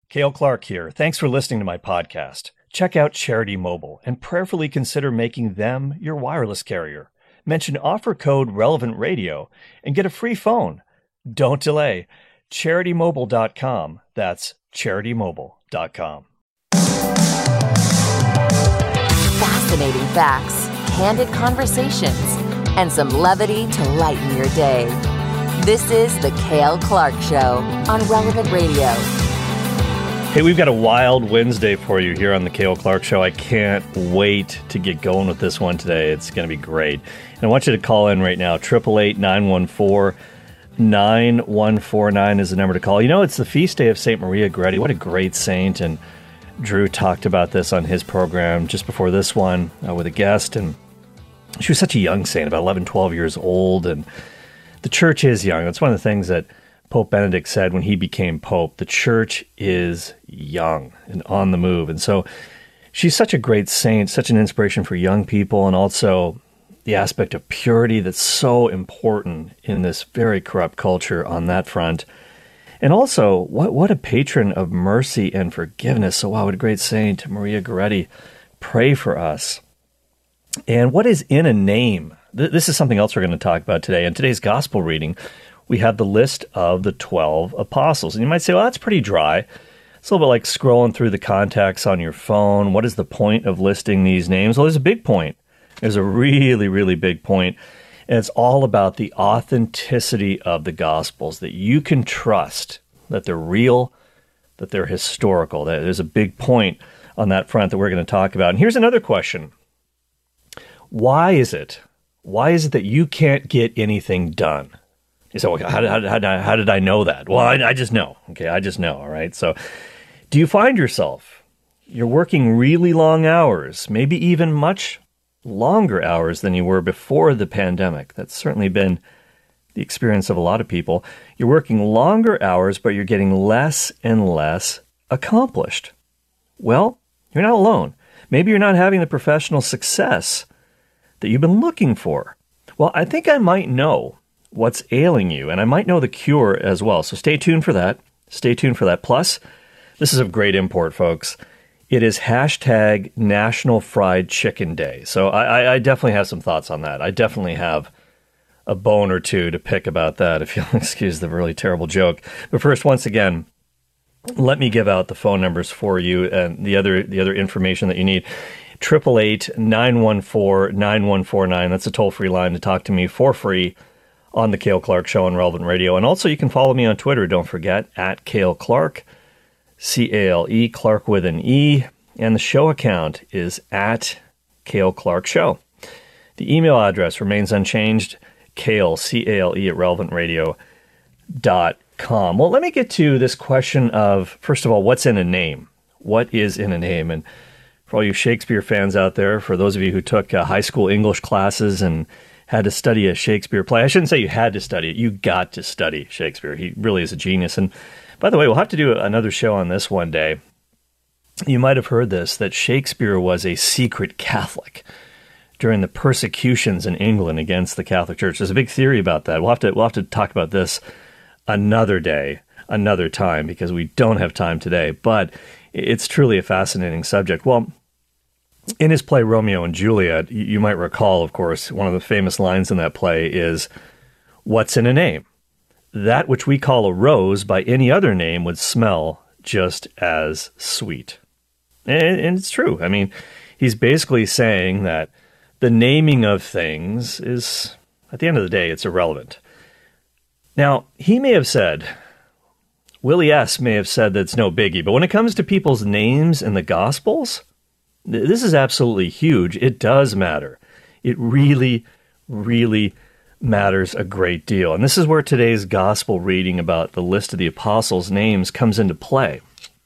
Cale Clark here. Thanks for listening to my podcast. Check out Charity Mobile and prayerfully consider making them your wireless carrier. Mention offer code Relevant Radio and get a free phone. Don't delay. CharityMobile.com. That's CharityMobile.com. Fascinating facts, candid conversations, and some levity to lighten your day. This is The Cale Clark Show on Relevant Radio. Hey, we've got a wild Wednesday for you here on The Cale Clark Show. I can't wait to get going with this one today. It's going to be great. And I want you to call in right now. 888-914-9149 is the number to call. You know, it's the feast day of St. Maria Goretti. What a great saint. And Drew talked about this on his program just before this one with a guest. And she was such a young saint, about 11, 12 years old. And the church is young. That's one of the things that Pope Benedict said when he became Pope. The church is young and on the move. And so she's such a great saint, such an inspiration for young people, and also the aspect of purity that's so important in this very corrupt culture on that front. And also, what a patron of mercy and forgiveness. So wow, what a great saint, Maria Goretti. Pray for us. And what is in a name? This is something else we're going to talk about today. In today's gospel reading, we have the list of the 12 apostles. And you might say, well, that's pretty dry. It's a little bit like scrolling through the contacts on your phone. What is the point of listing these names? Well, there's a big point. There's a really, really big point. And it's all about the authenticity of the Gospels, that you can trust that they're real, that they're historical. There's a big point on that front that we're going to talk about. And here's another question. Why is it that you can't get anything done? You say, well, how did I know that? Well, I just know. Okay, I just know, all right? So do you find yourself, you're working really long hours, maybe even much longer hours than you were before the pandemic? That's certainly been the experience of a lot of people. You're working longer hours, but you're getting less and less accomplished. Well, you're not alone. Maybe you're not having the professional success that you've been looking for. Well, I think I might know what's ailing you, and I might know the cure as well. So stay tuned for that. Stay tuned for that. Plus, this is of great import, folks. It is hashtag National Fried Chicken Day. So I definitely have some thoughts on that. I definitely have a bone or two to pick about that, if you'll excuse the really terrible joke. But first, once again, let me give out the phone numbers for you and the other information that you need. 888-914-9149. That's a toll-free line to talk to me for free on the Cale Clark Show on Relevant Radio. And also you can follow me on Twitter, don't forget, at Cale Clark, C-A-L-E, Clark with an E. And the show account is at Cale Clark Show. The email address remains unchanged, Cale, C-A-L-E, at relevantradio.com. Well, let me get to this question of, first of all, what's in a name? What is in a name? And for all you Shakespeare fans out there, for those of you who took high school English classes and had to study a Shakespeare play. I shouldn't say you had to study it. You got to study Shakespeare. He really is a genius. And by the way, we'll have to do another show on this one day. You might have heard this, that Shakespeare was a secret Catholic during the persecutions in England against the Catholic Church. There's a big theory about that. We'll have to talk about this another day, another time, because we don't have time today. But it's truly a fascinating subject. Well, in his play Romeo and Juliet, you might recall, of course, one of the famous lines in that play is, "What's in a name? That which we call a rose by any other name would smell just as sweet." And it's true. I mean, he's basically saying that the naming of things is, at the end of the day, it's irrelevant. Now, he may have said, Willie S. may have said that it's no biggie, but when it comes to people's names in the Gospels, this is absolutely huge. It does matter. It really, really matters a great deal. And this is where today's gospel reading about the list of the apostles' names comes into play.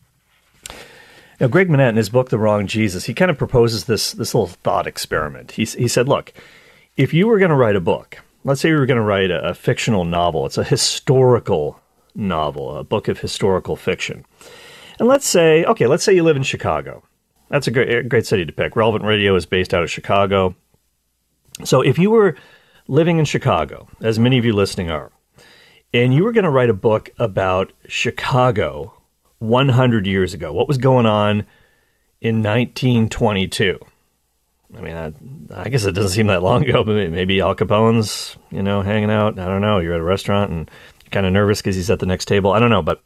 Now, Greg Manette, in his book, The Wrong Jesus, he kind of proposes this little thought experiment. He said, look, if you were going to write a book, let's say you were going to write a fictional novel, it's a historical novel, a book of historical fiction. And let's say you live in Chicago. That's a great city to pick. Relevant Radio is based out of Chicago. So if you were living in Chicago, as many of you listening are, and you were going to write a book about Chicago, 100 years ago? What was going on in 1922? I mean, I guess it doesn't seem that long ago, but maybe Al Capone's, hanging out. I don't know. You're at a restaurant and you're kind of nervous because he's at the next table. I don't know, but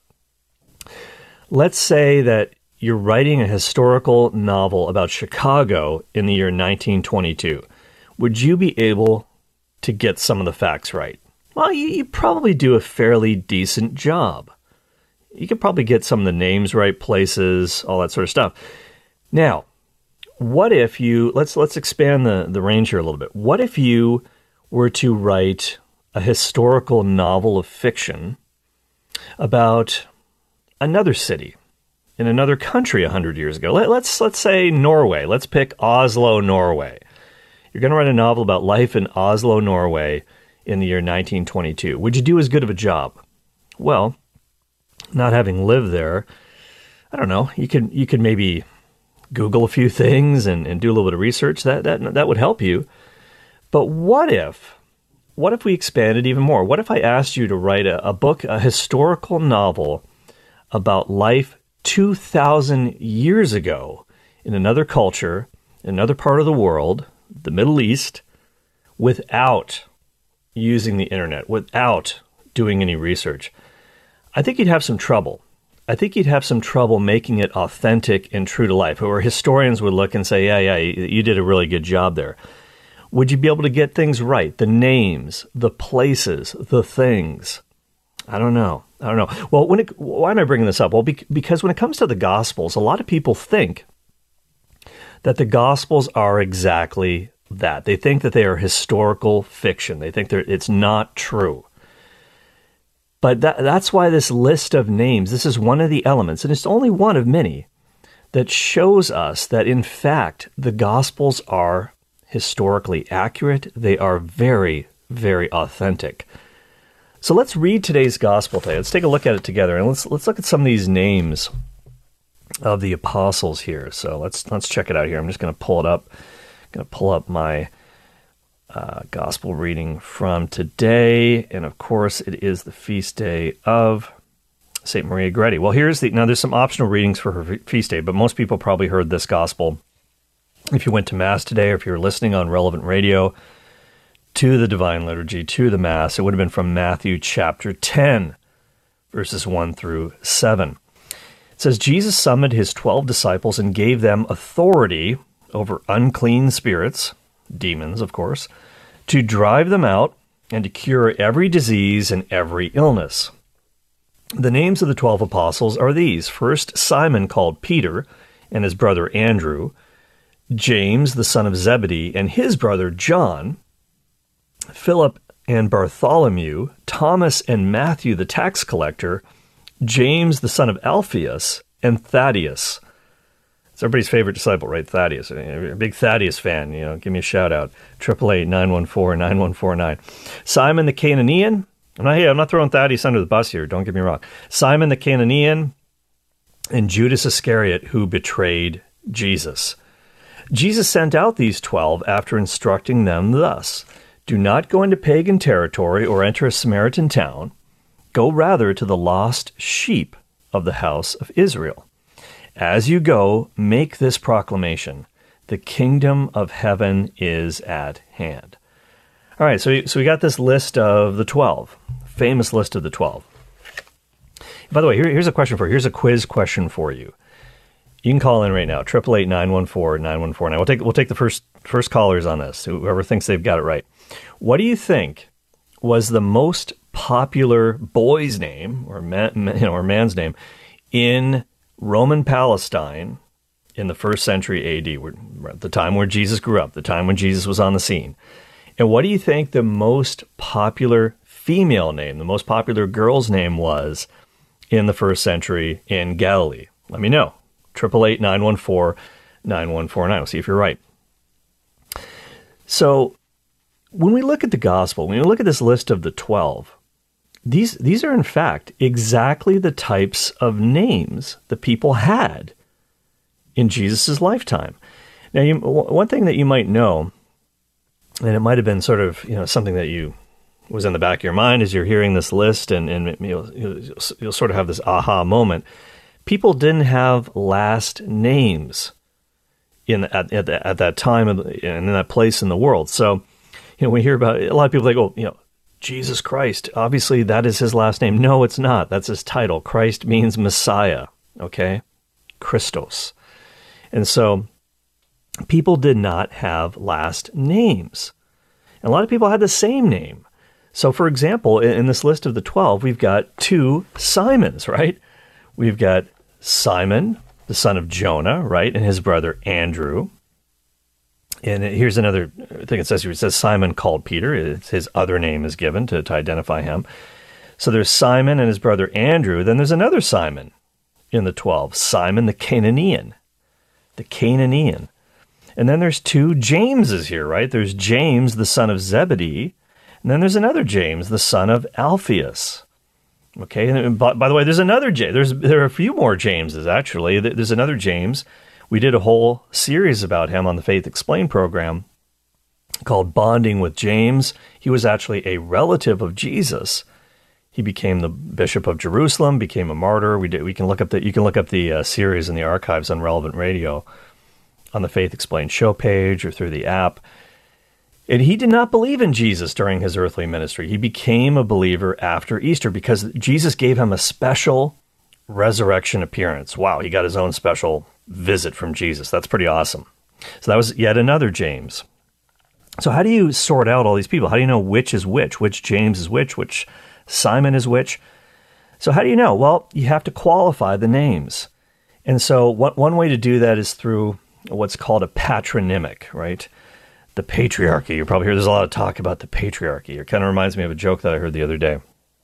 let's say that you're writing a historical novel about Chicago in the year 1922. Would you be able to get some of the facts right? Well, you probably do a fairly decent job. You could probably get some of the names right, places, all that sort of stuff. Now, what if let's expand the range here a little bit. What if you were to write a historical novel of fiction about another city in another country 100 years ago? Let's say Norway. Let's pick Oslo, Norway. You're going to write a novel about life in Oslo, Norway in the year 1922. Would you do as good of a job? Well, not having lived there, I don't know. You could maybe Google a few things and do a little bit of research. That would help you. But what if we expanded even more? What if I asked you to write a book, a historical novel about life 2,000 years ago in another culture, in another part of the world, the Middle East, without using the internet, without doing any research? I think you'd have some trouble. I think you'd have some trouble making it authentic and true to life, or historians would look and say, yeah, you did a really good job there. Would you be able to get things right? The names, the places, the things. I don't know. Well, why am I bringing this up? Well, because when it comes to the Gospels, a lot of people think that the Gospels are exactly that. They think that they are historical fiction. They think it's not true. But that's why this list of names, this is one of the elements, and it's only one of many, that shows us that, in fact, the Gospels are historically accurate. They are very, very authentic. So let's read today's Gospel today. Let's take a look at it together, and let's look at some of these names of the apostles here. So let's check it out here. I'm just going to pull it up. I'm going to pull up my gospel reading from today, and of course it is the feast day of St. Maria Goretti. Well, now there's some optional readings for her feast day, but most people probably heard this gospel if you went to Mass today, or if you're listening on Relevant Radio to the Divine Liturgy, to the Mass. It would have been from Matthew chapter 10, verses 1 through 7. It says, Jesus summoned his 12 disciples and gave them authority over unclean spirits, demons, of course, to drive them out and to cure every disease and every illness. The names of the 12 apostles are these. First, Simon, called Peter, and his brother Andrew, James, the son of Zebedee, and his brother John, Philip and Bartholomew, Thomas and Matthew, the tax collector, James, the son of Alphaeus, and Thaddeus. It's everybody's favorite disciple, right? Thaddeus. A big Thaddeus fan, give me a shout out. 888-914-9149. Simon the Cananaean. I'm not throwing Thaddeus under the bus here. Don't get me wrong. Simon the Cananaean and Judas Iscariot, who betrayed Jesus. Jesus sent out these 12 after instructing them thus: do not go into pagan territory or enter a Samaritan town. Go rather to the lost sheep of the house of Israel. As you go, make this proclamation: the kingdom of heaven is at hand. All right, so we got this list of the 12, famous list of the 12. By the way, here's a question for you. Here's a quiz question for you. You can call in right now, 888-914-9149. We'll take the first callers on this, whoever thinks they've got it right. What do you think was the most popular boy's name, or man's name, in Roman Palestine in the 1st century AD, the time where Jesus grew up, the time when Jesus was on the scene? And what do you think the most popular female name, the most popular girl's name was in the 1st century in Galilee? Let me know. 888-914-9149. We'll see if you're right. So when we look at the gospel, when we look at this list of the 12, these are in fact exactly the types of names that people had in Jesus' lifetime. Now, one thing that you might know, and it might have been sort of something that was in the back of your mind as you're hearing this list, and you'll sort of have this aha moment. people didn't have last names at that time and in that place in the world. So, we hear about a lot of people like, oh, Jesus Christ, obviously that is his last name. No, it's not. That's his title. Christ means Messiah, okay? Christos. And so people did not have last names. And a lot of people had the same name. So, for example, in this list of the 12, we've got 2 Simons, right? We've got Simon, the son of Jonah, right, and his brother Andrew. And here's another thing it says here. It says Simon called Peter. His other name is given to identify him. So there's Simon and his brother Andrew. Then there's another Simon in the 12, Simon the Canaanian. The Canaanian. And then there's 2 Jameses here, right? There's James, the son of Zebedee. And then there's another James, the son of Alphaeus. Okay, and by the way, there's another James. There are a few more Jameses, actually. There's another James. We did a whole series about him on the Faith Explained program called Bonding with James. He was actually a relative of Jesus. He became the Bishop of Jerusalem, became a martyr. You can look up the series in the archives on Relevant Radio on the Faith Explained show page or through the app. And he did not believe in Jesus during his earthly ministry. He became a believer after Easter because Jesus gave him a special resurrection appearance. Wow, he got his own special visit from Jesus. That's pretty awesome. So that was yet another James. So how do you sort out all these people? How do you know which is which James is which Simon is which? So how do you know? Well, you have to qualify the names. And so one way to do that is through what's called a patronymic, right? The patriarchy. You probably hear there's a lot of talk about the patriarchy. It kind of reminds me of a joke that I heard the other day. Are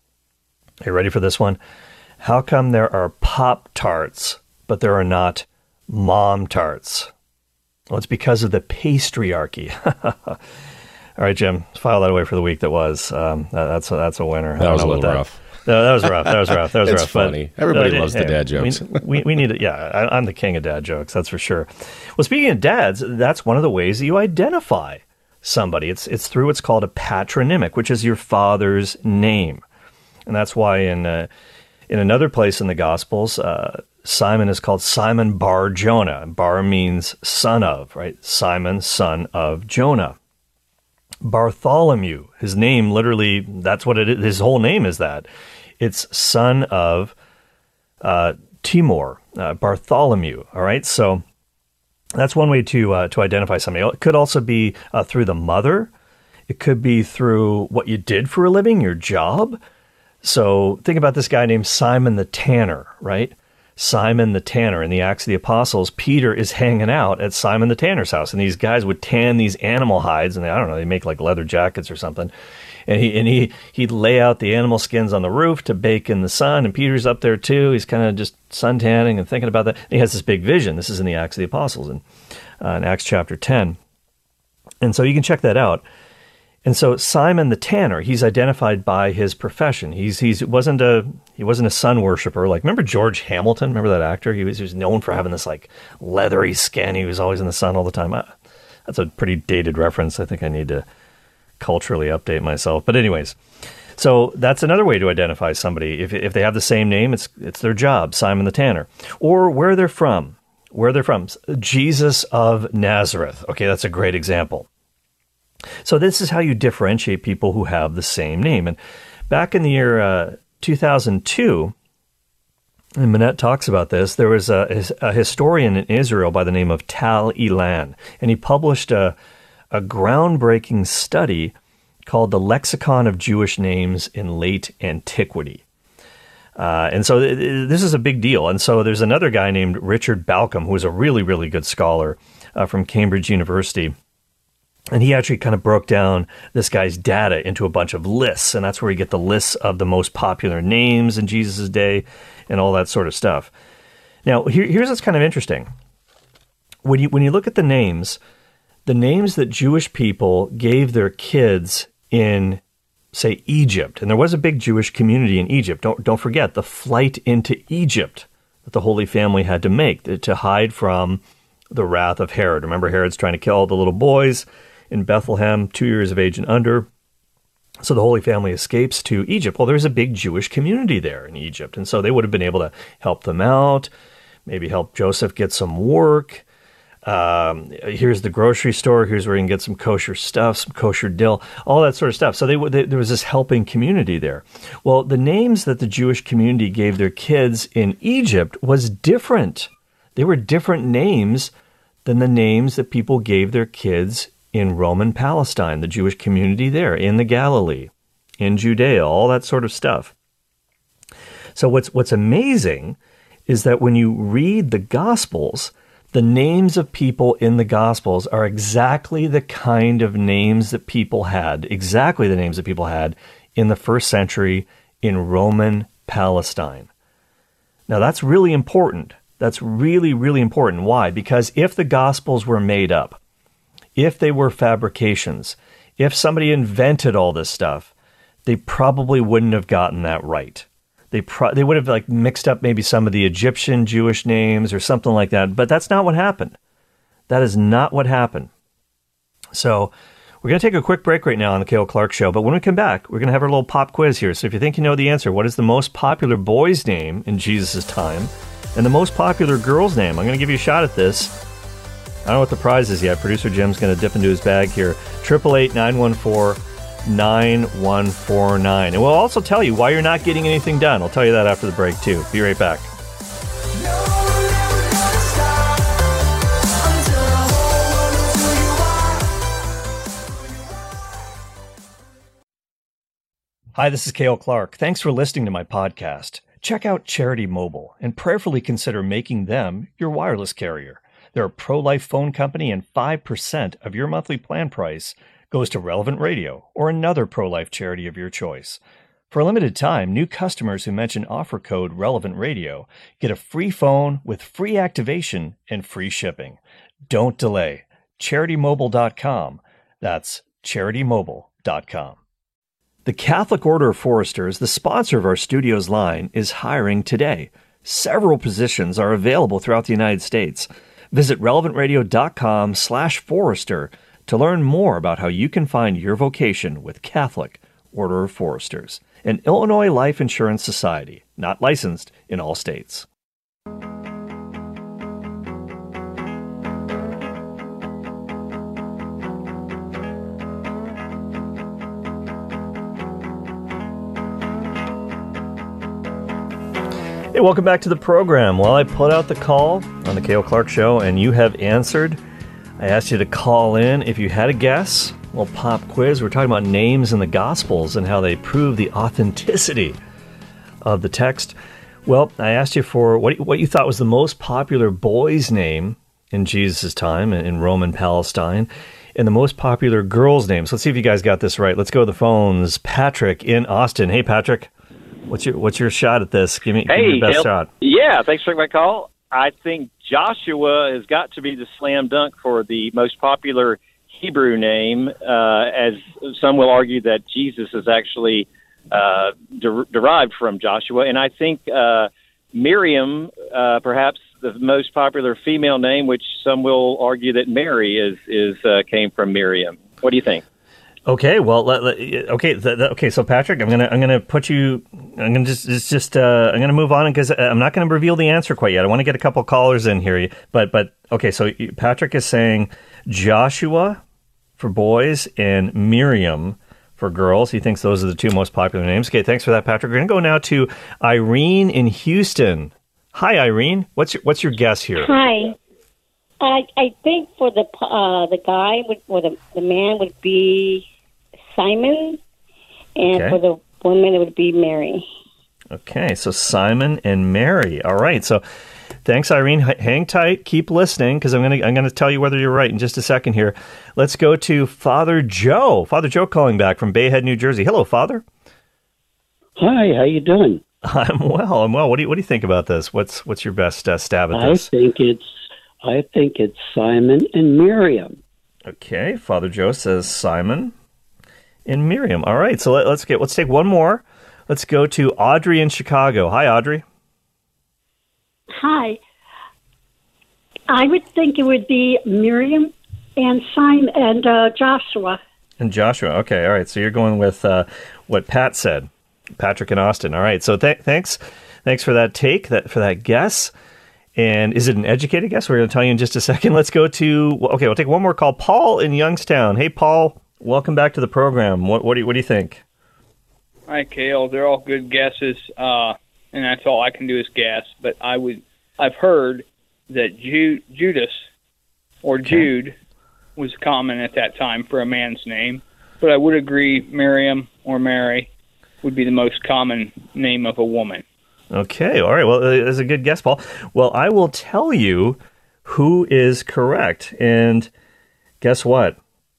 you ready for this one? How come there are Pop-Tarts, but there are not Mom-Tarts? Well, it's because of the pastryarchy. All right, Jim, file that away for the week that was. That's a winner. That was a little rough. No, that was rough. It's rough. Funny. Everybody loves the dad jokes. We need it. Yeah, I'm the king of dad jokes. That's for sure. Well, speaking of dads, that's one of the ways that you identify somebody. It's through what's called a patronymic, which is your father's name, and that's why in another place in the Gospels, Simon is called Simon Bar Jonah. Bar means son of, right? Simon, son of Jonah. Bartholomew, his name literally, that's what it is. His whole name is that. It's son of Timor, Bartholomew. All right, so that's one way to identify somebody. It could also be through the mother. It could be through what you did for a living, your job. So think about this guy named Simon the Tanner, right? Simon the Tanner. In the Acts of the Apostles, Peter is hanging out at Simon the Tanner's house, and these guys would tan these animal hides, and they make like leather jackets or something. And he'd lay out the animal skins on the roof to bake in the sun, and Peter's up there too. He's kind of just sun tanning and thinking about that. And he has this big vision. This is in the Acts of the Apostles in Acts chapter 10. And so you can check that out. And so Simon the Tanner, he's identified by his profession. He wasn't a sun worshiper. Like, remember George Hamilton? Remember that actor? He was known for having this like leathery skin. He was always in the sun all the time. That's a pretty dated reference. I think I need to culturally update myself. But anyways, so that's another way to identify somebody. If they have the same name, it's their job, Simon the Tanner, or where they're from. Jesus of Nazareth. Okay, that's a great example. So this is how you differentiate people who have the same name. And back in the year 2002, and Manette talks about this, there was a historian in Israel by the name of Tal Ilan, and he published a groundbreaking study called The Lexicon of Jewish Names in Late Antiquity. And so this is a big deal. And so there's another guy named Richard Balcom, who is a really, really good scholar from Cambridge University. And he actually kind of broke down this guy's data into a bunch of lists, and that's where you get the lists of the most popular names in Jesus' day and all that sort of stuff. Now, here's what's kind of interesting. When you look at the names that Jewish people gave their kids in, say, Egypt, and there was a big Jewish community in Egypt. Don't forget the flight into Egypt that the Holy Family had to make to hide from the wrath of Herod. Remember, Herod's trying to kill all the little boys in Bethlehem, 2 years of age and under. So the Holy Family escapes to Egypt. Well, there's a big Jewish community there in Egypt, and so they would have been able to help them out, maybe help Joseph get some work. Here's the grocery store. Here's where you can get some kosher stuff, some kosher dill, all that sort of stuff. So there was this helping community there. Well, the names that the Jewish community gave their kids in Egypt was different. They were different names than the names that people gave their kids in Roman Palestine, the Jewish community there, in the Galilee, in Judea, all that sort of stuff. So what's amazing is that when you read the Gospels, the names of people in the Gospels are exactly the kind of names that people had, exactly the names that people had in the first century in Roman Palestine. Now that's really important. That's really, really important. Why? Because if the Gospels were made up, if they were fabrications, if somebody invented all this stuff, they probably wouldn't have gotten that right. They would have mixed up maybe some of the Egyptian Jewish names or something like that, but that's not what happened. That is not what happened. So we're going to take a quick break right now on the Cale Clark Show, but when we come back, we're going to have our little pop quiz here. So if you think you know the answer, what is the most popular boy's name in Jesus' time and the most popular girl's name? I'm going to give you a shot at this. I don't know what the prize is yet. Producer Jim's going to dip into his bag here. 888-914-9149. And we'll also tell you why you're not getting anything done. I'll tell you that after the break, too. Be right back. Hi, this is Cale Clark. Thanks for listening to my podcast. Check out Charity Mobile and prayerfully consider making them your wireless carrier. They're a pro-life phone company, and 5% of your monthly plan price goes to Relevant Radio or another pro-life charity of your choice. For a limited time, new customers who mention offer code Relevant Radio get a free phone with free activation and free shipping. Don't delay. CharityMobile.com. That's CharityMobile.com. The Catholic Order of Foresters, the sponsor of our studio's line, is hiring today. Several positions are available throughout the United States. Visit relevantradio.com/Forester to learn more about how you can find your vocation with Catholic Order of Foresters, an Illinois Life Insurance Society, not licensed in all states. Hey, welcome back to the program. Well, I put out the call on the Cale Clark Show, and you have answered. I asked you to call in if you had a guess. Well, pop quiz. We're talking about names in the Gospels and how they prove the authenticity of the text. Well, I asked you for what you thought was the most popular boy's name in Jesus' time in Roman Palestine, and the most popular girl's name. So let's see if you guys got this right. Let's go to the phones. Patrick in Austin. Hey, Patrick. What's your shot at this? Give me the best shot. Yeah, thanks for taking my call. I think Joshua has got to be the slam dunk for the most popular Hebrew name, as some will argue that Jesus is actually derived from Joshua. And I think Miriam, perhaps the most popular female name, which some will argue that Mary is came from Miriam. What do you think? Okay, well, okay. So Patrick, I'm gonna put you. I'm gonna move on because I'm not gonna reveal the answer quite yet. I want to get a couple callers in here. But okay. So Patrick is saying Joshua for boys and Miriam for girls. He thinks those are the two most popular names. Okay, thanks for that, Patrick. We're gonna go now to Irene in Houston. Hi, Irene. What's your guess here? Hi. I think for the guy or the man would be Simon, and for the woman it would be Mary. Okay, so Simon and Mary. All right, so thanks, Irene. Hang tight, keep listening, because I'm gonna tell you whether you're right in just a second here. Let's go to Father Joe. Father Joe calling back from Bayhead, New Jersey. Hello, Father. Hi, how you doing? I'm well. What do you think about this? What's your best stab at this? I think it's Simon and Miriam. Okay, Father Joe says Simon and Miriam. All right, so let's take one more. Let's go to Audrey in Chicago. Hi, Audrey. Hi. I would think it would be Miriam and Simon and Joshua. And Joshua. Okay, all right. So you're going with what Pat said, Patrick and Austin. All right. So thanks for that take, for that guess. And is it an educated guess? We're going to tell you in just a second. Let's go to, okay, we'll take one more call. Paul in Youngstown. Hey, Paul, welcome back to the program. What do you think? Hi, Cale. They're all good guesses, and that's all I can do is guess. But I've heard that Judas or Jude was common at that time for a man's name. But I would agree Miriam or Mary would be the most common name of a woman. Okay, all right. Well, that's a good guess, Paul. Well, I will tell you who is correct. And guess what?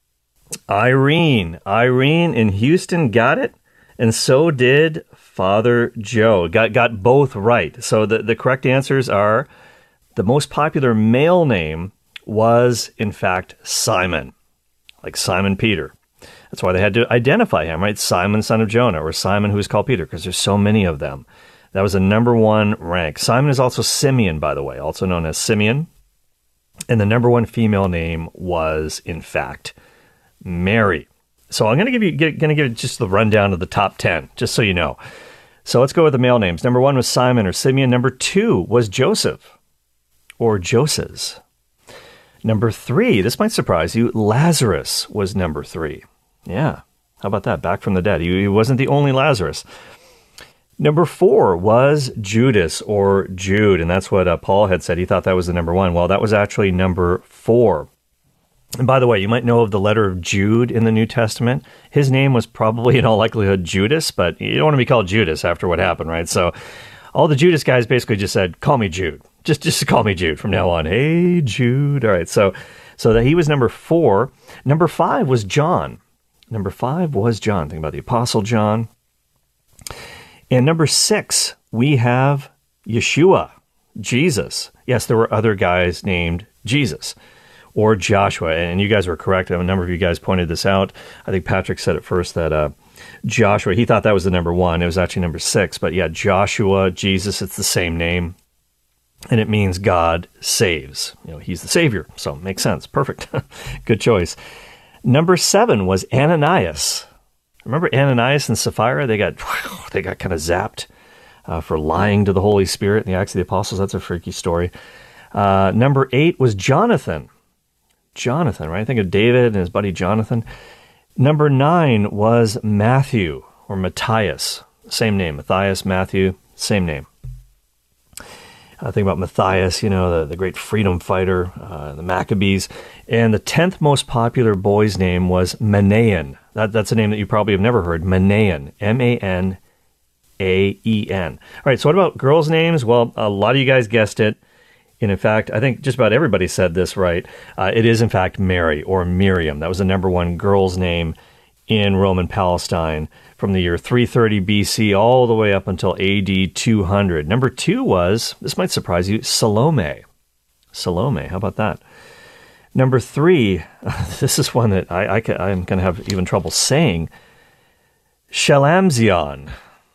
Irene in Houston got it, and so did Father Joe. Got both right. So the correct answers are the most popular male name was, in fact, Simon, like Simon Peter. That's why they had to identify him, right? Simon, son of Jonah, or Simon, who is called Peter, because there's so many of them. That was the number one rank. Simon is also Simeon, by the way, also known as Simeon. And the number one female name was, in fact, Mary. So I'm going to give you just the rundown of the top 10, just so you know. So let's go with the male names. Number 1 was Simon or Simeon. Number 2 was Joseph or Joses. Number 3, this might surprise you, Lazarus was number 3. Yeah, how about that? Back from the dead. He wasn't the only Lazarus. Number 4 was Judas or Jude, and that's what Paul had said. He thought that was the number 1. Well, that was actually number 4. And by the way, you might know of the letter of Jude in the New Testament. His name was probably in all likelihood Judas, but you don't want to be called Judas after what happened, right? So all the Judas guys basically just said, call me Jude. Just call me Jude from now on. Hey, Jude. All right, so that he was number 4. Number 5 was John. Number 5 was John. Think about the Apostle John. And number 6, we have Yeshua, Jesus. Yes, there were other guys named Jesus or Joshua, and you guys were correct. A number of you guys pointed this out. I think Patrick said at first that Joshua, he thought that was the number 1. It was actually number 6. But yeah, Joshua, Jesus, it's the same name. And it means God saves. He's the Savior. So it makes sense. Perfect. Good choice. Number 7 was Ananias. Remember Ananias and Sapphira? They got kind of zapped for lying to the Holy Spirit in the Acts of the Apostles. That's a freaky story. Number 8 was Jonathan. Jonathan, right? Think of David and his buddy Jonathan. Number 9 was Matthew or Matthias. Same name. Matthias, Matthew, same name. Think about Matthias, the great freedom fighter, the Maccabees. And the 10th most popular boy's name was Manaen. That's a name that you probably have never heard. Manaen. Manaen. All right, so what about girls' names? Well, a lot of you guys guessed it. And in fact, I think just about everybody said this right. It is, in fact, Mary or Miriam. That was the number 1 girl's name in Roman Palestine from the year 330 BC all the way up until AD 200. Number 2 was, this might surprise you, Salome. Salome, how about that? Number 3, this is one that I'm going to have even trouble saying, Shalamzion.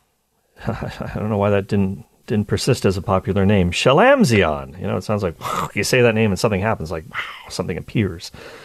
I don't know why that didn't persist as a popular name. Shalamzion. It sounds like you say that name and something happens, like something appears.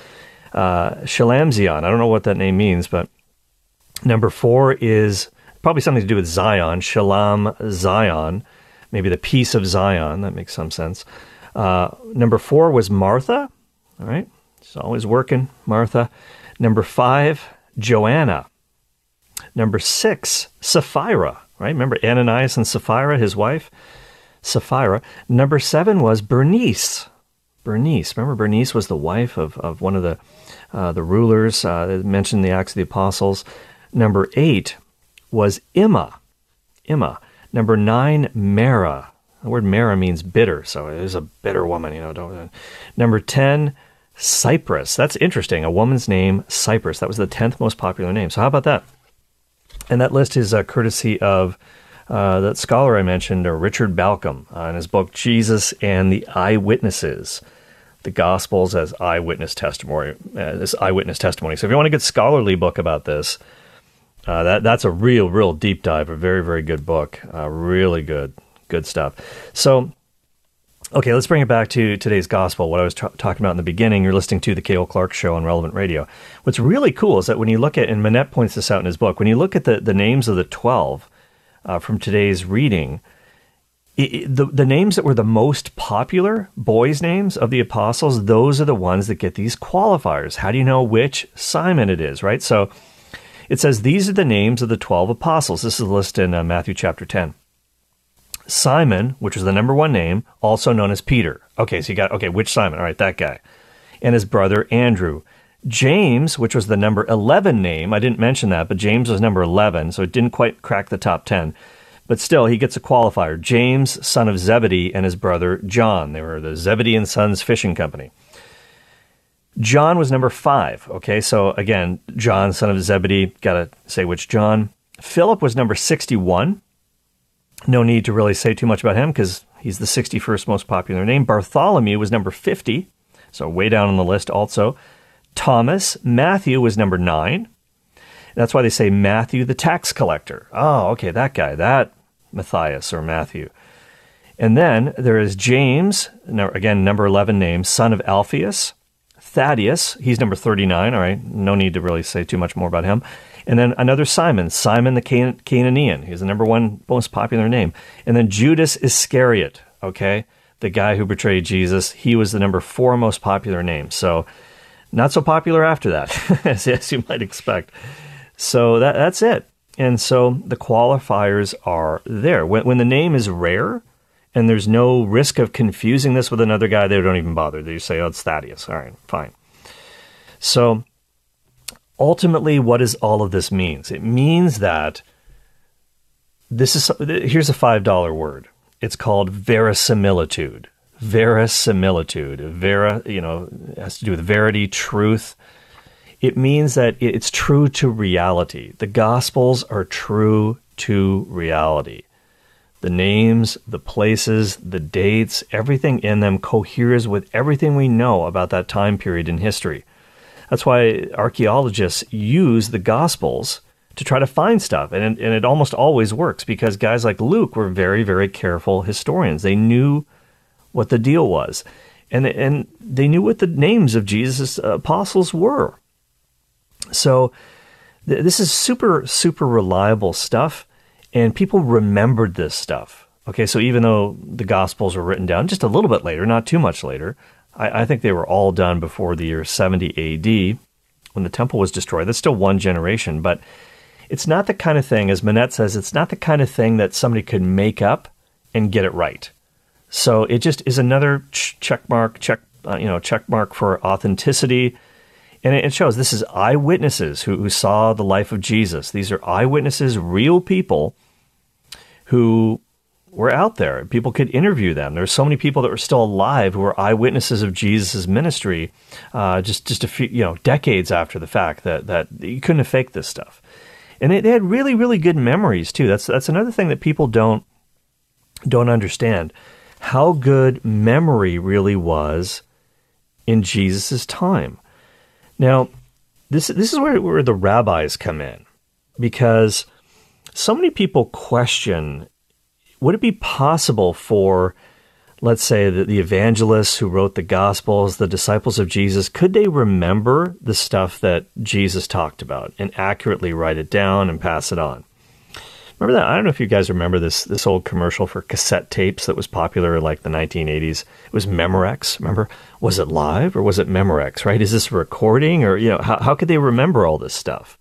Shalamzion. I don't know what that name means, but number 4 is probably something to do with Zion. Shalom Zion. Maybe the peace of Zion. That makes some sense. Number 4 was Martha. All right. She's always working, Martha. Number 5, Joanna. Number 6, Sapphira. Right? Remember Ananias and Sapphira, his wife? Sapphira. Number 7 was Bernice. Bernice. Remember Bernice was the wife of one of the rulers mentioned in the Acts of the Apostles. Number 8 was Emma. Emma. Number 9, Mara. The word Mara means bitter, so it is a bitter woman. Number 10, Cyprus. That's interesting. A woman's name, Cyprus. That was the 10th most popular name. So how about that? And that list is courtesy of that scholar I mentioned, Richard Balcom, in his book, Jesus and the Eyewitnesses, the Gospels as Eyewitness Testimony. So if you want a good scholarly book about this, that's a real deep dive, a very, very good book. Really good stuff. So Okay, let's bring it back to today's gospel. What I was talking about in the beginning, you're listening to the Cale Clark Show on Relevant Radio. What's really cool is that when you look at, and Manette points this out in his book, when you look at the names of the 12 from today's reading, the names that were the most popular boys' names of the apostles, those are the ones that get these qualifiers. How do you know which Simon it is, right? So it says, these are the names of the 12 apostles. This is listed in Matthew chapter 10. Simon, which was the number one name, also known as Peter. Okay, so you got, which Simon? All right, that guy. And his brother Andrew. James, which was the number 11 name. I didn't mention that, but James was number 11, so it didn't quite crack the top 10. But still, he gets a qualifier. James, son of Zebedee, and his brother John. They were the Zebedee and Sons Fishing Company. John was number 5. Okay, so again, John, son of Zebedee. Got to say which John. Philip was number 61. No need to really say too much about him because he's the 61st most popular name. Bartholomew was number 50, so way down on the list also. Thomas, Matthew was number 9. That's why they say Matthew the tax collector. Oh, okay, that guy, that Matthias or Matthew. And then there is James, again, number 11 name, son of Alphaeus. Thaddeus, he's number 39. All right, no need to really say too much more about him. And then another Simon, Simon the Canaanian. He's the number one most popular name. And then Judas Iscariot, okay, the guy who betrayed Jesus. He was the number 4 most popular name. So not so popular after that, as you might expect. So that's it. And so the qualifiers are there. When the name is rare and there's no risk of confusing this with another guy, they don't even bother. They just say, oh, it's Thaddeus. All right, fine. So ultimately, what does all of this mean? It means that here's a $5 word. It's called verisimilitude. Verisimilitude. It has to do with verity, truth. It means that it's true to reality. The Gospels are true to reality. The names, the places, the dates, everything in them coheres with everything we know about that time period in history. That's why archaeologists use the Gospels to try to find stuff. And it almost always works because guys like Luke were very, very careful historians. They knew what the deal was. And they knew what the names of Jesus' apostles were. So this is super, super reliable stuff. And people remembered this stuff. Okay, so even though the Gospels were written down just a little bit later, not too much later, I think they were all done before the year 70 AD when the temple was destroyed. That's still one generation, but it's not the kind of thing, as Manette says, it's not the kind of thing that somebody could make up and get it right. So it just is another check mark for authenticity. And it shows this is eyewitnesses who saw the life of Jesus. These are eyewitnesses, real people who were out there. People could interview them. There's so many people that were still alive who were eyewitnesses of Jesus' ministry just a few decades after the fact that you couldn't have faked this stuff. And they had really, really good memories too. That's another thing that people don't understand, how good memory really was in Jesus' time. Now, this is where the rabbis come in, because so many people question, would it be possible for, let's say, the evangelists who wrote the Gospels, the disciples of Jesus, could they remember the stuff that Jesus talked about and accurately write it down and pass it on? Remember that? I don't know if you guys remember this old commercial for cassette tapes that was popular in like the 1980s. It was Memorex. Remember? Was it live or was it Memorex, right? Is this a recording or, how could they remember all this stuff?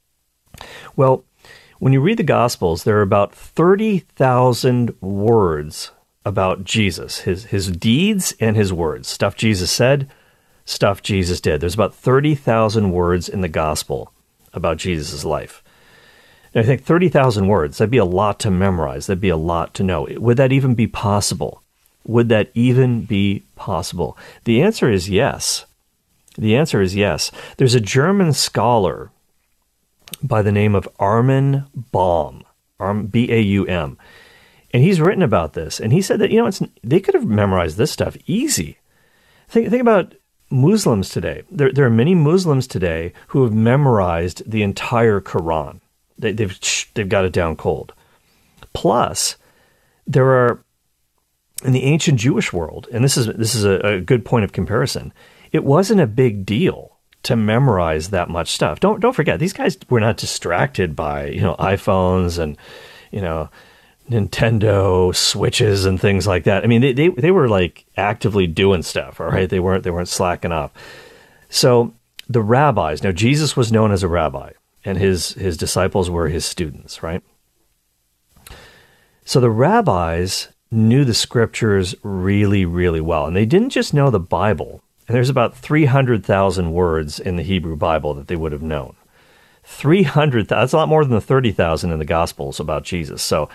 Well, when you read the Gospels, there are about 30,000 words about Jesus, his deeds and his words, stuff Jesus said, stuff Jesus did. There's about 30,000 words in the Gospel about Jesus' life. And I think 30,000 words, that'd be a lot to memorize. That'd be a lot to know. Would that even be possible? Would that even be possible? The answer is yes. The answer is yes. There's a German scholar by the name of Armin Baum, B-A-U-M. And he's written about this. And he said that, they could have memorized this stuff easy. Think about Muslims today. There are many Muslims today who have memorized the entire Quran. They've got it down cold. Plus, there are in the ancient Jewish world, and this is a good point of comparison, it wasn't a big deal to memorize that much stuff. Don't forget, these guys were not distracted by, iPhones and, Nintendo Switches and things like that. I mean, they were like actively doing stuff, all right? They weren't slacking off. So the rabbis, now Jesus was known as a rabbi, and his disciples were his students, right? So the rabbis knew the scriptures really, really well. And they didn't just know the Bible. And there's about 300,000 words in the Hebrew Bible that they would have known. 300,000, that's a lot more than the 30,000 in the Gospels about Jesus. So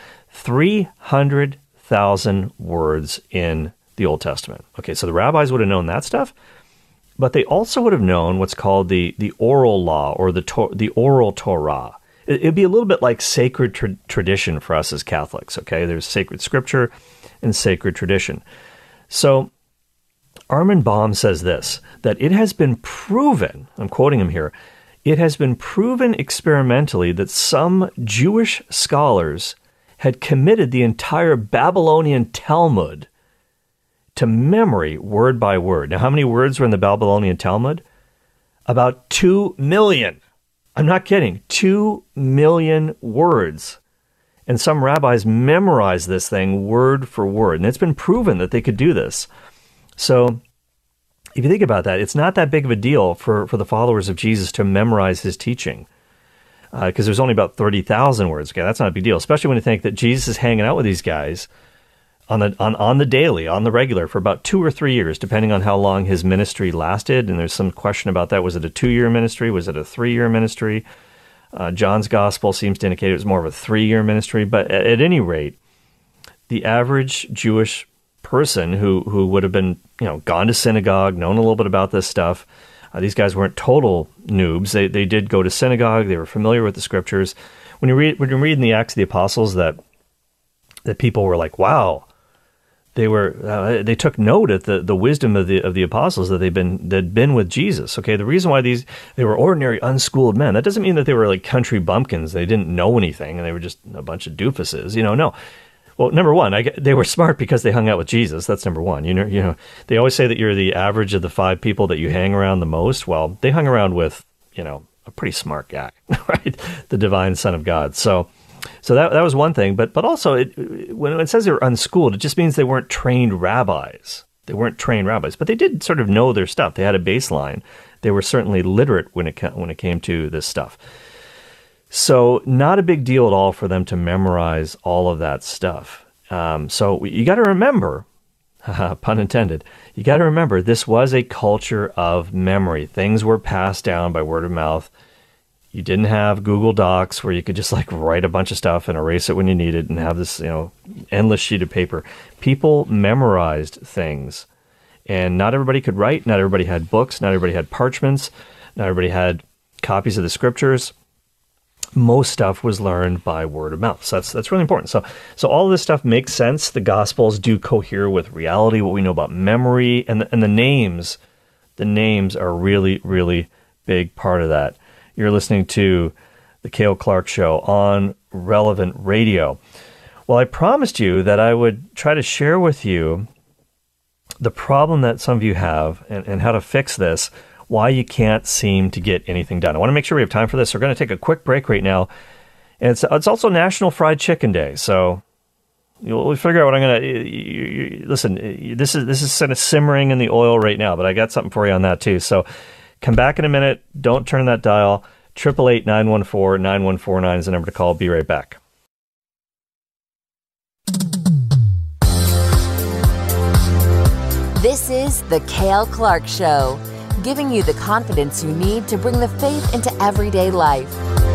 300,000 words in the Old Testament. Okay, so the rabbis would have known that stuff, but they also would have known what's called the oral law or the oral Torah. It'd be a little bit like sacred tradition for us as Catholics, okay? There's sacred scripture and sacred tradition. So Armin Baum says this, that it has been proven, I'm quoting him here, it has been proven experimentally that some Jewish scholars had committed the entire Babylonian Talmud to memory word by word. Now, how many words were in the Babylonian Talmud? About 2 million. I'm not kidding. 2 million words. And some rabbis memorized this thing word for word. And it's been proven that they could do this. So if you think about that, it's not that big of a deal for the followers of Jesus to memorize his teaching. Because there's only about 30,000 words. Okay, that's not a big deal. Especially when you think that Jesus is hanging out with these guys on the daily, on the regular, for about 2 or 3 years, depending on how long his ministry lasted. And there's some question about that. Was it a 2-year ministry? Was it a 3-year ministry? John's gospel seems to indicate it was more of a 3-year ministry. But at any rate, the average Jewish person who would have been, gone to synagogue, known a little bit about this stuff, these guys weren't total noobs. They did go to synagogue. They were familiar with the scriptures. When you read in the Acts of the Apostles that people were like, wow, they took note at the wisdom of the apostles that they'd been with Jesus. Okay, the reason why they were ordinary, unschooled men, that doesn't mean that they were like country bumpkins. They didn't know anything and they were just a bunch of doofuses. No. Well, number one, they were smart because they hung out with Jesus. That's number one. They always say that you're the average of the 5 people that you hang around the most. Well, they hung around with a pretty smart guy, right? The divine Son of God. So that was one thing, but also when it says they were unschooled, it just means they weren't trained rabbis. They weren't trained rabbis, but they did sort of know their stuff. They had a baseline. They were certainly literate when it came to this stuff. So not a big deal at all for them to memorize all of that stuff. So you got to remember, pun intended, you got to remember this was a culture of memory. Things were passed down by word of mouth. You didn't have Google Docs where you could just like write a bunch of stuff and erase it when you needed and have this, endless sheet of paper. People memorized things, and not everybody could write. Not everybody had books. Not everybody had parchments. Not everybody had copies of the scriptures. Most stuff was learned by word of mouth. So that's really important. So all of this stuff makes sense. The Gospels do cohere with reality, what we know about memory, and the names. The names are a really, really big part of that. You're listening to the Cale Clark Show on Relevant Radio. Well, I promised you that I would try to share with you the problem that some of you have and how to fix this, why you can't seem to get anything done. I want to make sure we have time for this. We're going to take a quick break right now. And it's also National Fried Chicken Day, so we'll figure out what I'm going to... Listen, this is sort of simmering in the oil right now, but I got something for you on that too. So come back in a minute. Don't turn that dial. 888-914-9149 is the number to call. Be right back. This is the Cale Clark Show, giving you the confidence you need to bring the faith into everyday life.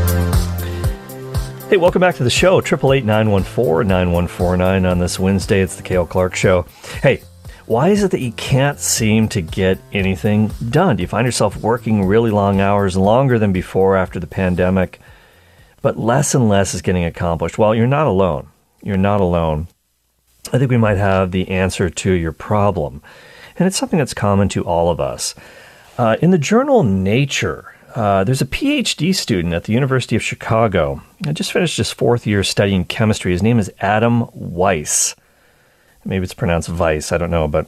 Hey, welcome back to the show. 888-914-9149 on this Wednesday. It's the Cale Clark Show. Hey, why is it that you can't seem to get anything done? Do you find yourself working really long hours, longer than before after the pandemic, but less and less is getting accomplished? Well, you're not alone. You're not alone. I think we might have the answer to your problem, and it's something that's common to all of us. In the journal Nature, there's a PhD student at the University of Chicago. I just finished his 4th year studying chemistry. His name is Adam Weiss. maybe it's pronounced Vice, I don't know, but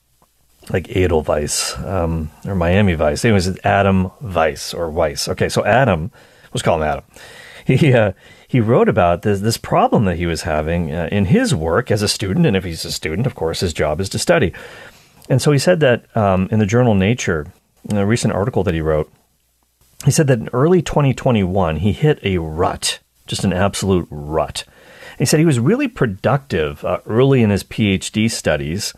like Edelweiss or Miami Vice. Anyways, it's Adam Weiss or Weiss. Okay, so Adam, let's call him Adam. He wrote about this problem that he was having in his work as a student, and if he's a student, of course, his job is to study. And so he said that in the journal Nature, in a recent article that he wrote, he said that in early 2021, he hit a rut, just an absolute rut. And he said he was really productive early in his PhD studies,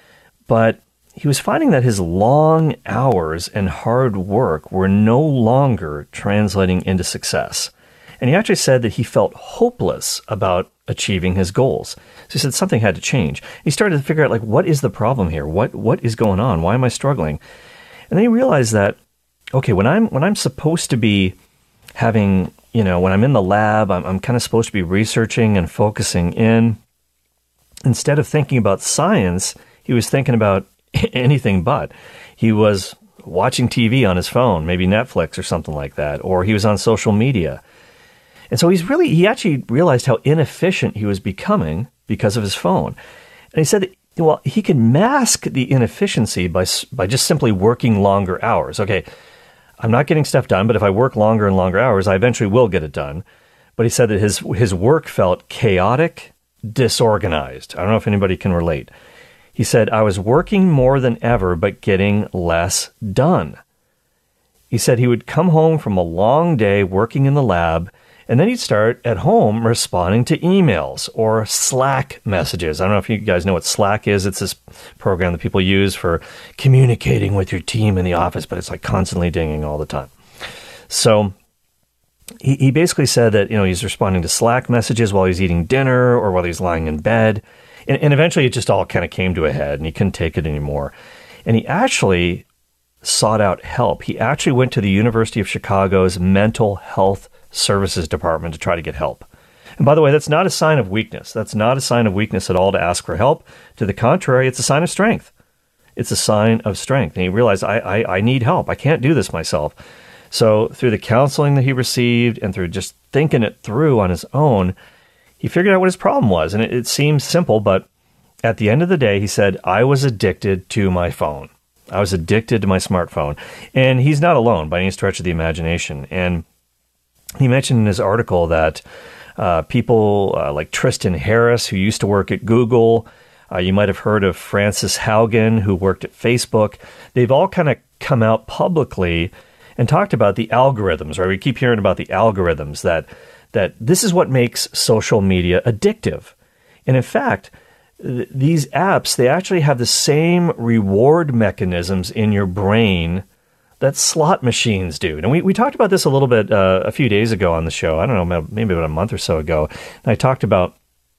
but he was finding that his long hours and hard work were no longer translating into success. And he actually said that he felt hopeless about achieving his goals. So he said something had to change. He started to figure out, like, what is the problem here? What is going on? Why am I struggling? And then he realized that, okay, when I'm supposed to be having, when I'm in the lab, I'm kind of supposed to be researching and focusing in. Instead of thinking about science, he was thinking about anything but. He was watching TV on his phone, maybe Netflix or something like that, or he was on social media. And so he actually realized how inefficient he was becoming because of his phone. And he said that, well, he could mask the inefficiency by just simply working longer hours. Okay, I'm not getting stuff done, but if I work longer and longer hours, I eventually will get it done. But he said that his work felt chaotic, disorganized. I don't know if anybody can relate. He said, I was working more than ever, but getting less done. He said he would come home from a long day working in the lab, and then he'd start at home responding to emails or Slack messages. I don't know if you guys know what Slack is. It's this program that people use for communicating with your team in the office, but it's like constantly dinging all the time. So he basically said that, he's responding to Slack messages while he's eating dinner or while he's lying in bed. And eventually it just all kind of came to a head and he couldn't take it anymore. And he actually sought out help. He actually went to the University of Chicago's mental health services department to try to get help. And by the way, that's not a sign of weakness. That's not a sign of weakness at all to ask for help. To the contrary, it's a sign of strength. It's a sign of strength. And he realized, I need help. I can't do this myself. So through the counseling that he received and through just thinking it through on his own, he figured out what his problem was. And it seems simple, but at the end of the day, he said, I was addicted to my phone. I was addicted to my smartphone. And he's not alone by any stretch of the imagination. And he mentioned in his article that people like Tristan Harris, who used to work at Google, you might have heard of Frances Haugen, who worked at Facebook. They've all kind of come out publicly and talked about the algorithms, right? We keep hearing about the algorithms, that this is what makes social media addictive. And in fact, these apps, they actually have the same reward mechanisms in your brain that slot machines do. And we talked about this a little bit a few days ago on the show. I don't know, maybe about a month or so ago. And I talked about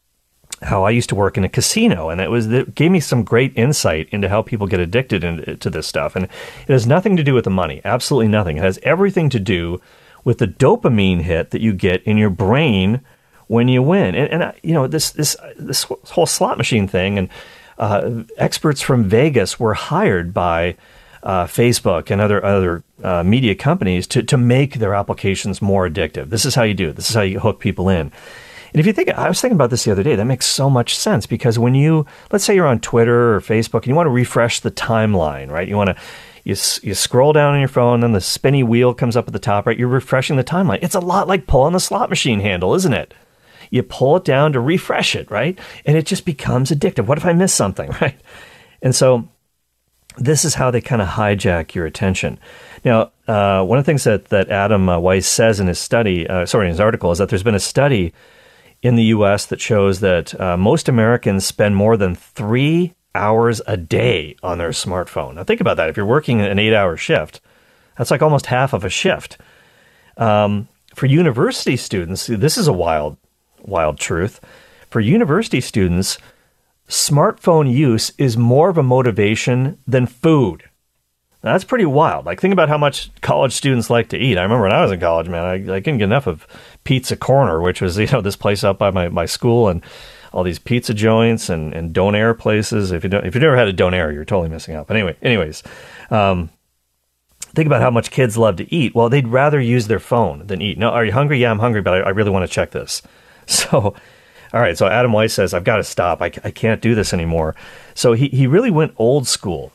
how I used to work in a casino, and it gave me some great insight into how people get addicted to this stuff. And it has nothing to do with the money, absolutely nothing. It has everything to do with the dopamine hit that you get in your brain when you win. And this whole slot machine thing, and experts from Vegas were hired by Facebook and other media companies to make their applications more addictive. This is how you do it. This is how you hook people in. And if you think, I was thinking about this the other day, that makes so much sense, because when let's say you're on Twitter or Facebook and you want to refresh the timeline, right? You scroll down on your phone, then the spinny wheel comes up at the top, right? You're refreshing the timeline. It's a lot like pulling the slot machine handle, isn't it? You pull it down to refresh it, right? And it just becomes addictive. What if I miss something, right? And so this is how they kind of hijack your attention. Now, one of the things that Adam Weiss says in his article, is that there's been a study in the U.S. that shows that most Americans spend more than 3 hours a day on their smartphone. Now, think about that. If you're working an 8-hour shift, that's like almost half of a shift. For university students, this is a wild truth. For university students, smartphone use is more of a motivation than food. Now, that's pretty wild. Like, think about how much college students like to eat. I remember when I was in college, man, I couldn't get enough of Pizza Corner, which was, this place up by my school, and all these pizza joints and donair places. If you've never had a donair, you're totally missing out. But anyways, think about how much kids love to eat. Well, they'd rather use their phone than eat. No, are you hungry? Yeah, I'm hungry, but I really want to check this. So all right, so Adam Weiss says, I've got to stop. I can't do this anymore. So he really went old school.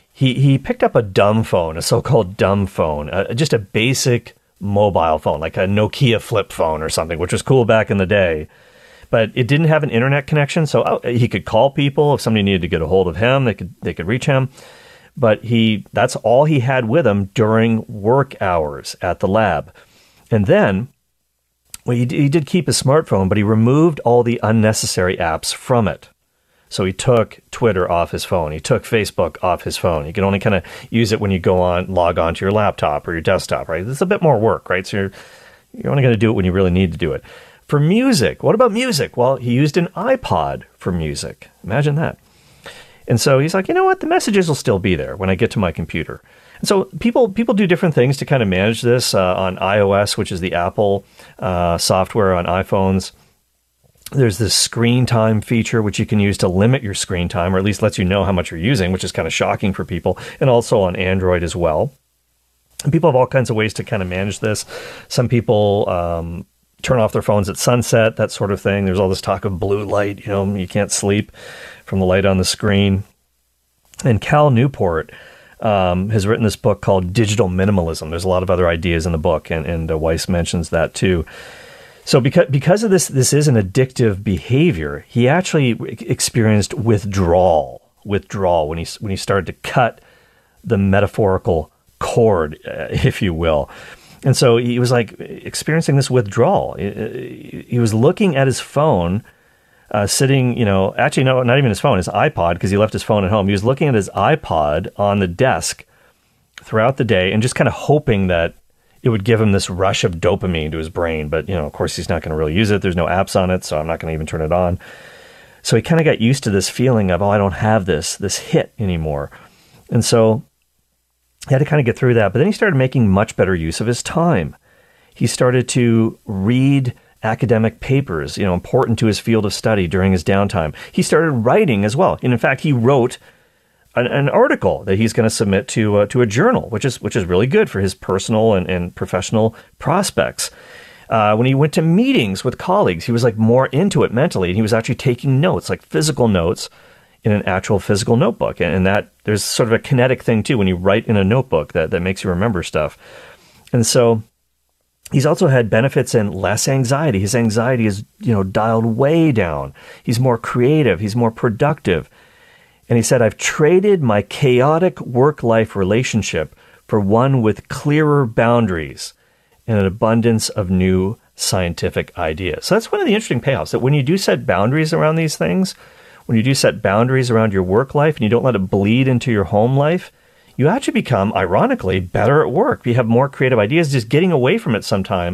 He picked up a dumb phone, a so-called dumb phone, just a basic mobile phone, like a Nokia flip phone or something, which was cool back in the day. But it didn't have an internet connection, so he could call people. If somebody needed to get a hold of him, they could reach him. But that's all he had with him during work hours at the lab. And then, well, he did keep his smartphone, but he removed all the unnecessary apps from it. So he took Twitter off his phone. He took Facebook off his phone. You can only kind of use it when you log on to your laptop or your desktop, right? It's a bit more work, right? So you're only going to do it when you really need to do it. For music, what about music? Well, he used an iPod for music. Imagine that. And so he's like, you know what? The messages will still be there when I get to my computer. And so people do different things to kind of manage this on iOS, which is the Apple software on iPhones. There's this screen time feature, which you can use to limit your screen time, or at least lets you know how much you're using, which is kind of shocking for people, and also on Android as well. And people have all kinds of ways to kind of manage this. Some people turn off their phones at sunset, that sort of thing. There's all this talk of blue light, you can't sleep from the light on the screen. And Cal Newport has written this book called Digital Minimalism. There's a lot of other ideas in the book, and Weiss mentions that too. So because of this is an addictive behavior, he actually experienced withdrawal when he started to cut the metaphorical cord, if you will. And so he was like experiencing this withdrawal. He was looking at his phone, sitting, actually, no, not even his phone, his iPod, because he left his phone at home. He was looking at his iPod on the desk throughout the day and just kind of hoping that it would give him this rush of dopamine to his brain. But, of course, he's not going to really use it. There's no apps on it, so I'm not going to even turn it on. So he kind of got used to this feeling of, I don't have this hit anymore. And so he had to kind of get through that. But then he started making much better use of his time. He started to read academic papers, important to his field of study during his downtime. He started writing as well. And in fact, he wrote an article that he's going to submit to a journal, which is really good for his personal and professional prospects. When he went to meetings with colleagues, he was like more into it mentally, and he was actually taking notes, like physical notes, in an actual physical notebook. And that there's sort of a kinetic thing too when you write in a notebook that makes you remember stuff. And so he's also had benefits in less anxiety. His anxiety is dialed way down. He's more creative. He's more productive. And he said, I've traded my chaotic work-life relationship for one with clearer boundaries and an abundance of new scientific ideas. So that's one of the interesting payoffs, that when you do set boundaries around these things, when you do set boundaries around your work life and you don't let it bleed into your home life, you actually become, ironically, better at work. You have more creative ideas. Just getting away from it sometime.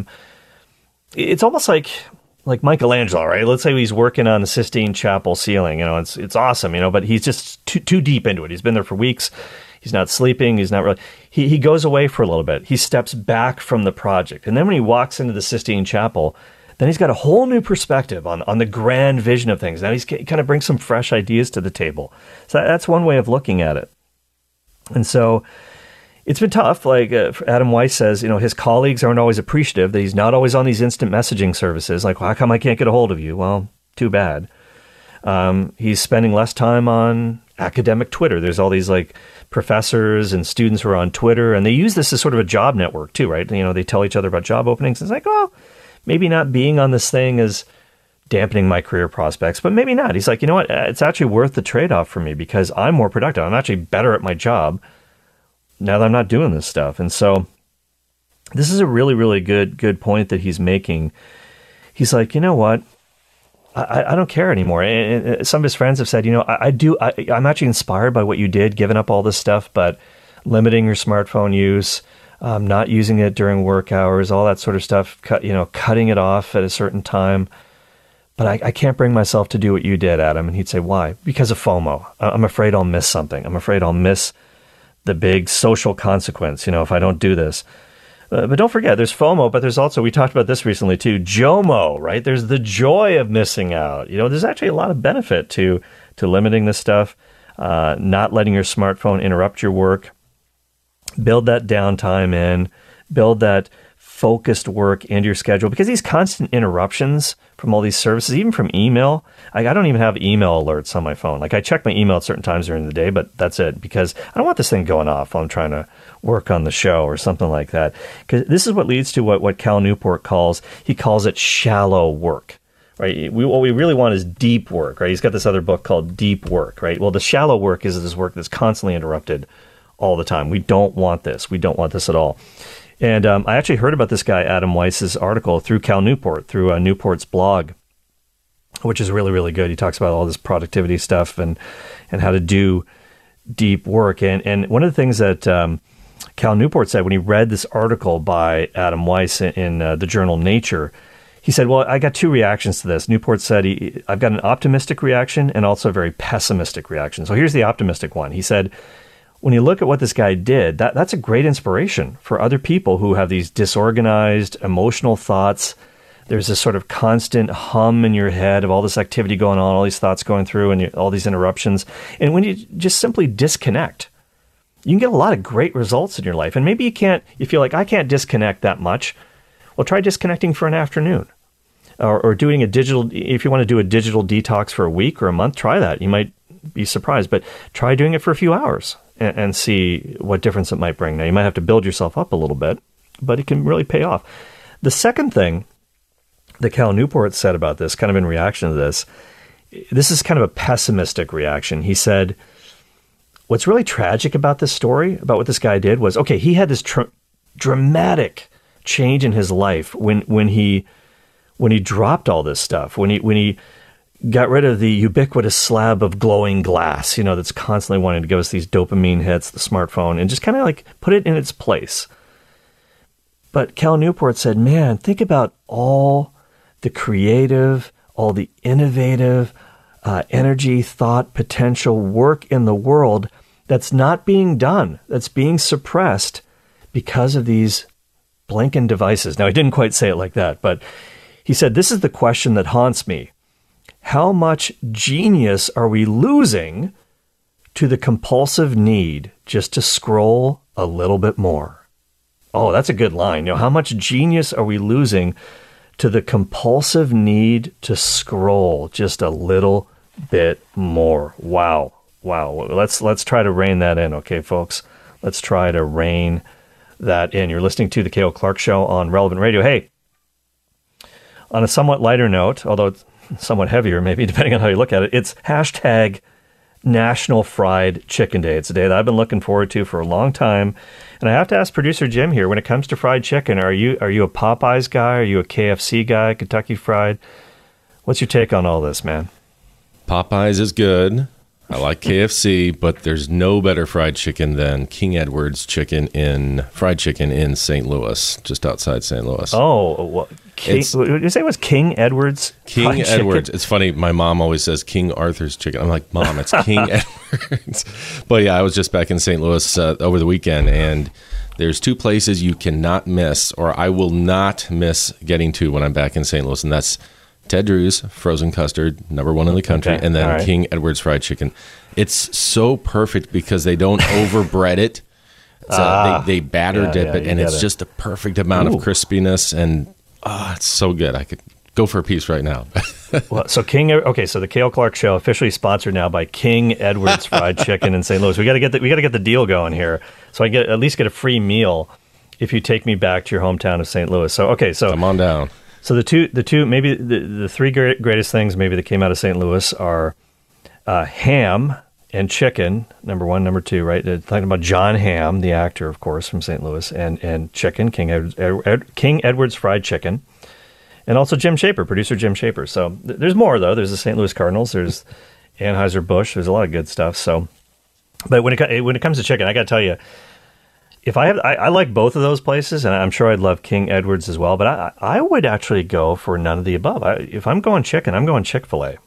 It's almost like Michelangelo, right? Let's say he's working on the Sistine Chapel ceiling. It's awesome, but he's just too deep into it. He's been there for weeks. He's not sleeping. He's not really. He goes away for a little bit. He steps back from the project, and then when he walks into the Sistine Chapel, then he's got a whole new perspective on the grand vision of things. Now he kind of brings some fresh ideas to the table. So that's one way of looking at it. And so it's been tough. Like Adam Weiss says, his colleagues aren't always appreciative that he's not always on these instant messaging services. Like, well, how come I can't get a hold of you? Well, too bad. He's spending less time on academic Twitter. There's all these like professors and students who are on Twitter, and they use this as sort of a job network too, right? They tell each other about job openings. It's like, well, maybe not being on this thing is dampening my career prospects, but maybe not. He's like, you know what? It's actually worth the trade-off for me because I'm more productive. I'm actually better at my job now that I'm not doing this stuff. And so this is a really, really good point that he's making. He's like, you know what? I don't care anymore. And some of his friends have said, I'm actually inspired by what you did, giving up all this stuff, but limiting your smartphone use, not using it during work hours, all that sort of stuff, cutting it off at a certain time. But I can't bring myself to do what you did, Adam. And he'd say, why? Because of FOMO. I'm afraid I'll miss something. I'm afraid I'll miss the big social consequence, if I don't do this. But don't forget, there's FOMO, but there's also, we talked about this recently too, JOMO, right? There's the joy of missing out. There's actually a lot of benefit to limiting this stuff, not letting your smartphone interrupt your work. Build that downtime in, build that focused work into your schedule, because these constant interruptions from all these services, even from email, I don't even have email alerts on my phone. Like, I check my email at certain times during the day, but that's it, because I don't want this thing going off while I'm trying to work on the show or something like that. Because this is what leads to what Cal Newport calls it shallow work. Right? What we really want is deep work, right? He's got this other book called Deep Work, right? Well, the shallow work is this work that's constantly interrupted all the time. We don't want this. We don't want this at all. And I actually heard about this guy, Adam Weiss's article through Cal Newport, through Newport's blog, which is really, really good. He talks about all this productivity stuff and how to do deep work. And one of the things that Cal Newport said when he read this article by Adam Weiss in the journal Nature, he said, well, I got two reactions to this. Newport said, I've got an optimistic reaction and also a very pessimistic reaction. So here's the optimistic one. He said, when you look at what this guy did, that's a great inspiration for other people who have these disorganized emotional thoughts. There's this sort of constant hum in your head of all this activity going on, all these thoughts going through, and all these interruptions. And when you just simply disconnect, you can get a lot of great results in your life. And maybe you feel like, I can't disconnect that much. Well, try disconnecting for an afternoon. Or doing if you want to do a digital detox for a week or a month, try that. You might be surprised, but try doing it for a few hours and see what difference it might bring. Now, you might have to build yourself up a little bit, but it can really pay off. The second thing that Cal Newport said about this, kind of in reaction to this is kind of a pessimistic reaction. He said, what's really tragic about this story, about what this guy did was, okay, he had this dramatic change in his life when he dropped all this stuff, when he got rid of the ubiquitous slab of glowing glass, that's constantly wanting to give us these dopamine hits, the smartphone, and just kind of like put it in its place. But Cal Newport said, man, think about all the creative, all the innovative energy, thought, potential work in the world that's not being done, that's being suppressed because of these blinking devices. Now, he didn't quite say it like that, but he said, this is the question that haunts me. How much genius are we losing to the compulsive need just to scroll a little bit more? Oh, that's a good line. How much genius are we losing to the compulsive need to scroll just a little bit more? Wow. Let's try to rein that in, okay, folks? Let's try to rein that in. You're listening to The Cale Clark Show on Relevant Radio. Hey, on a somewhat lighter note, although it's somewhat heavier, maybe, depending on how you look at it, it's hashtag National Fried Chicken Day. It's a day that I've been looking forward to for a long time. And I have to ask producer Jim here, when it comes to fried chicken, are you a Popeyes guy? Are you a KFC guy, Kentucky Fried? What's your take on all this, man? Popeyes is good. I like KFC, but there's no better fried chicken than King Edward's fried chicken in St. Louis, just outside St. Louis. Oh, what did you say it was King Edward's? King Edward's. It's funny. My mom always says King Arthur's chicken. I'm like, Mom, it's King Edward's. But yeah, I was just back in St. Louis over the weekend, and there's two places you cannot miss, or I will not miss getting to when I'm back in St. Louis, and that's Ted Drew's frozen custard, #1 in the country, and then right. King Edward's fried chicken. It's so perfect because they don't overbread it. They batter dip it, and it's just a perfect amount of crispiness, and it's so good. I could go for a piece right now. Well, so the Cale Clark Show officially sponsored now by King Edward's Fried Chicken in St. Louis. We got to get the deal going here, so I at least get a free meal if you take me back to your hometown of St. Louis. So come on down. So the two maybe the three greatest things maybe that came out of St. Louis are ham and chicken, #1, #2, right? They're talking about John Hamm, the actor, of course, from St. Louis, and chicken, King Edward's Fried Chicken, and also Jim Shaper, producer Jim Shaper. So there's more, though. There's the St. Louis Cardinals. There's Anheuser-Busch. There's a lot of good stuff. So, but when it comes to chicken, I got to tell you, if I like both of those places, and I'm sure I'd love King Edward's as well, but I would actually go for none of the above. If I'm going chicken, I'm going Chick-fil-A.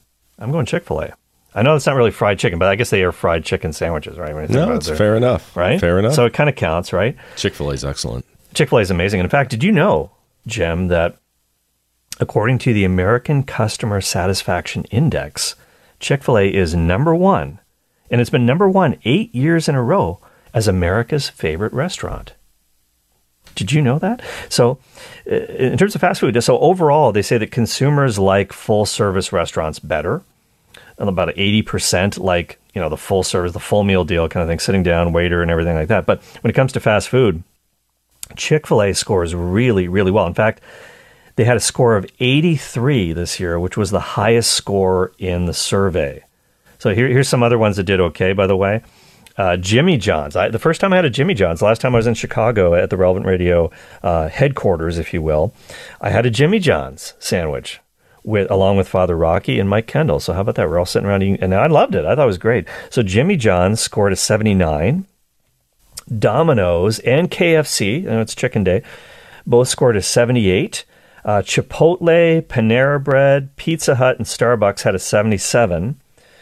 I know it's not really fried chicken, but I guess they are fried chicken sandwiches, right? No, it's fair enough. Right? Fair enough. So it kind of counts, right? Chick-fil-A is excellent. Chick-fil-A is amazing. In fact, did you know, Jim, that according to the American Customer Satisfaction Index, Chick-fil-A is #1, and it's been #1 8 years in a row as America's favorite restaurant. Did you know that? So in terms of fast food, so overall, they say that consumers like full-service restaurants better. And about 80% like, the full service, the full meal deal kind of thing, sitting down, waiter and everything like that. But when it comes to fast food, Chick-fil-A scores really, really well. In fact, they had a score of 83 this year, which was the highest score in the survey. So here's some other ones that did okay, by the way. Jimmy John's. The first time I had a Jimmy John's, last time I was in Chicago at the Relevant Radio headquarters, if you will, I had a Jimmy John's sandwich along with Father Rocky and Mike Kendall. So how about that? We're all sitting around eating, and I loved it. I thought it was great. So Jimmy John's scored a 79. Domino's and KFC, it's Chicken Day, both scored a 78. Chipotle, Panera Bread, Pizza Hut, and Starbucks had a 77.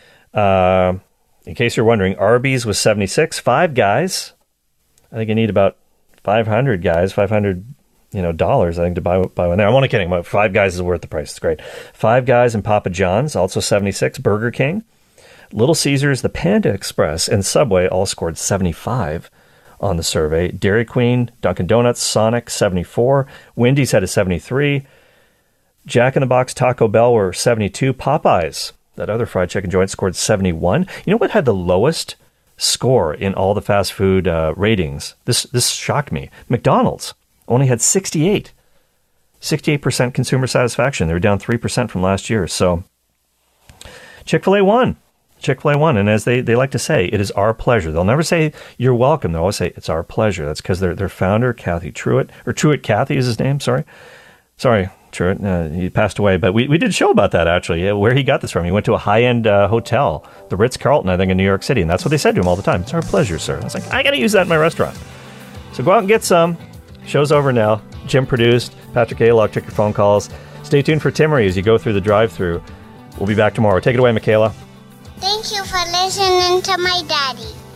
In case you're wondering, Arby's was 76. Five Guys, I think you need about 500 guys, $500 dollars, I think, to buy one there. I'm only kidding. Five Guys is worth the price. It's great. Five Guys and Papa John's, also 76. Burger King, Little Caesars, the Panda Express, and Subway all scored 75 on the survey. Dairy Queen, Dunkin' Donuts, Sonic, 74. Wendy's had a 73. Jack in the Box, Taco Bell were 72. Popeyes, that other fried chicken joint, scored 71. You know what had the lowest score in all the fast food ratings? This shocked me. McDonald's only had 68. 68% consumer satisfaction. They were down 3% from last year. So Chick-fil-A won. Chick-fil-A won. And as they like to say, it is our pleasure. They'll never say you're welcome. They'll always say it's our pleasure. That's because their founder, Kathy Truitt, or Truitt Kathy is his name. Sorry, Truitt. He passed away. But we did a show about that, actually, where he got this from. He went to a high-end hotel, the Ritz-Carlton, I think, in New York City. And that's what they said to him all the time. It's our pleasure, sir. I was like, I got to use that in my restaurant. So go out and get some. Show's over now. Jim produced. Patrick Aylock took your phone calls. Stay tuned for Timmery as you go through the drive-thru. We'll be back tomorrow. Take it away, Michaela. Thank you for listening to my daddy.